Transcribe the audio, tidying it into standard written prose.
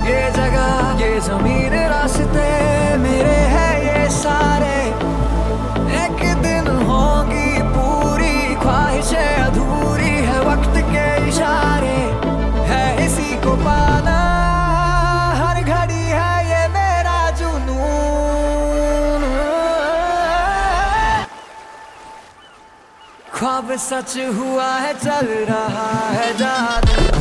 ये जगह, ये जमीन, रास्ते मेरे हैं ये सारे। एक दिन होंगी पूरी, ख्वाहिशें अधूरी है वक्त के इशारे। है इसी को पाना हर घड़ी, है ये मेरा जुनून। ख्वाब सच हुआ है, चल रहा है जादू।